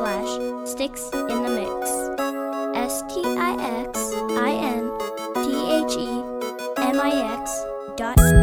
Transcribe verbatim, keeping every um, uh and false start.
slash sticks in the mix. S T I X I N T H E M I X dot